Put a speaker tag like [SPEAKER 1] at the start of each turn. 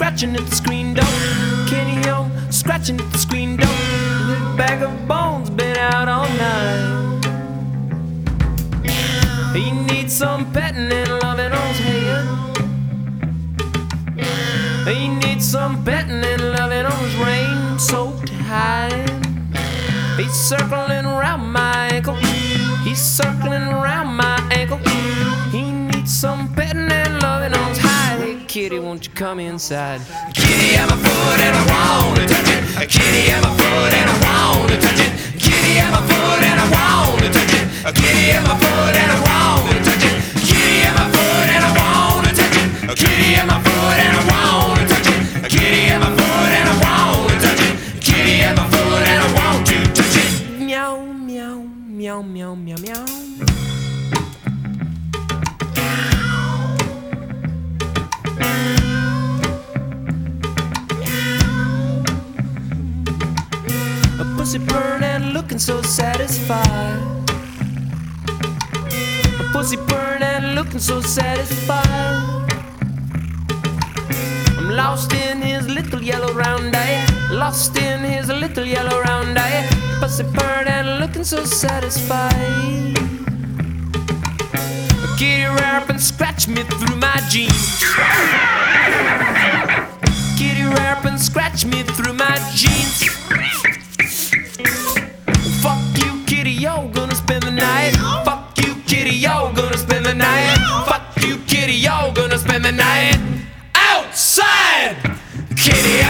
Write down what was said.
[SPEAKER 1] scratching at the screen door. Kitty, yo, scratching at the screen door. This bag of bones been out all night. He needs some petting and loving on his head. He needs some petting and loving on his rain-soaked hide. He's circling around my ankle. He's circling around my ankle. He needs some petting and loving on his hide. Hey, kitty, won't you come inside?
[SPEAKER 2] Kitty, I'm a foot and I wanna touch it. Kitty, I'm a foot and I wanna touch it. Kitty, I'm a foot and I wanna touch it. Kitty, I'm a foot and I wanna touch it. Kitty, I'm a foot and I wanna touch it. Kitty, I'm a foot and I wanna touch it. Kitty, I'm a foot and I wanna touch it. Kitty, I'm a foot and I want to touch it.
[SPEAKER 1] Meow, meow, meow, meow, meow, meow. A pussy purring and looking so satisfied. A pussy purring and looking so satisfied. I'm lost in his little yellow round eye. Lost in his little yellow round eye. Pussy purring and looking so satisfied. Kitty, rear up and scratch me through my jeans. Kitty, rear up and scratch me through my jeans. Fuck you, kitty, yo, gonna spend the night. Fuck you, kitty, yo, gonna spend the night. Fuck you, kitty, yo, gonna spend the night outside. Kitty,